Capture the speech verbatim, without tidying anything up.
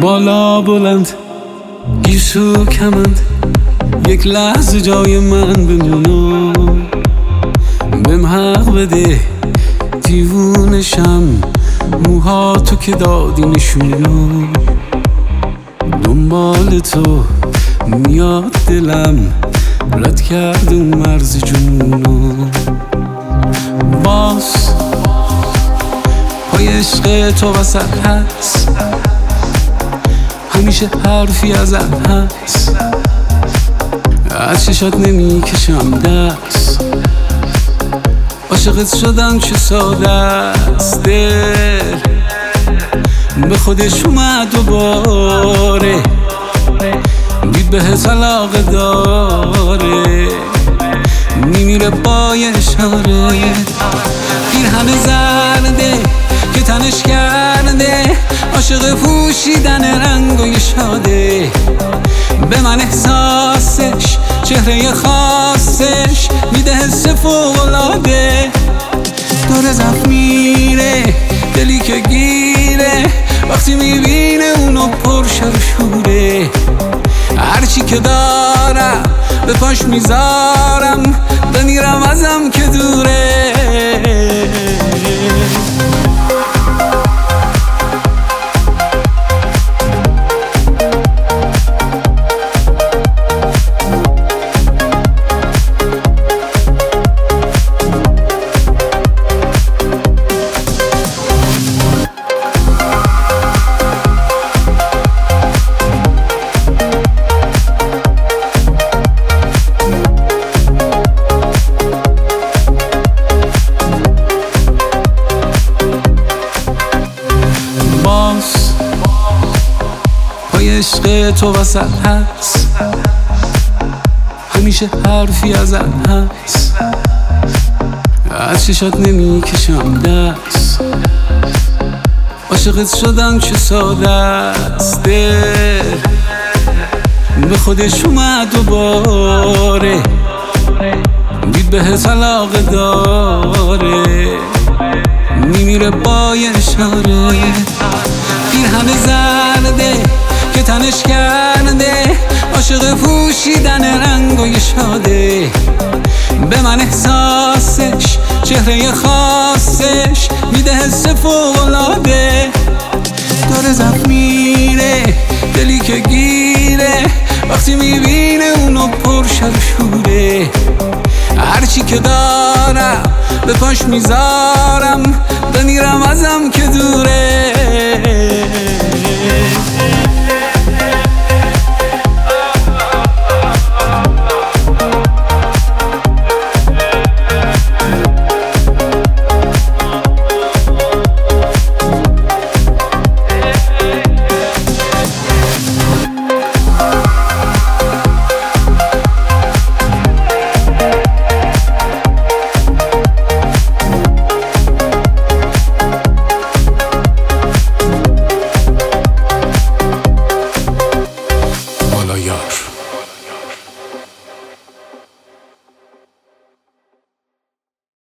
بالا بلند گیسو کمند، یک لحظه جای من بمونو، بهم حق بده دیوونشم، موها تو که دادی نشونو، دنبال تو میاد دلم، رد کرد اون مرز جنونو. باز پای عشق تو وسط هست، همیشه حرفی ازت هست، از چشات نمی کشم دست، عاشقت شدم چه ساده است، دل به خودش اومد دوباره، دید بهت علاقه داره، میمیره با یه اشاره، پیرهن زرده که تنش کرده، عاشق پوشیدن رنگای شاده، به من احساسش چهره خاصش میده حس فوق‌العاده، داره زفت میره دلی که گیره، وقتی میبینه اونو پر شروره، هرچی که دارم به پاش میذارم، بمیرم ازم که دوره. پای عشق تو وسط هست، همیشه حرفی ازت هست، از چشات نمی کشم دست، عاشقت شدم چه ساده است، دل به خودش اومد دوباره، دید بهت علاقه داره، میمیره با یه اشاره، پیرهن زرده که تنش کرده، عاشق پوشیدن رنگای شاده، به من احساسش چهره خاصش میده حس فوق‌العاده، داره زفت میره دلی که گیره، وقتی میبینه اونو پر شروره، هرچی که دارم به پاش میذارم، بمیرم ازم که دوره.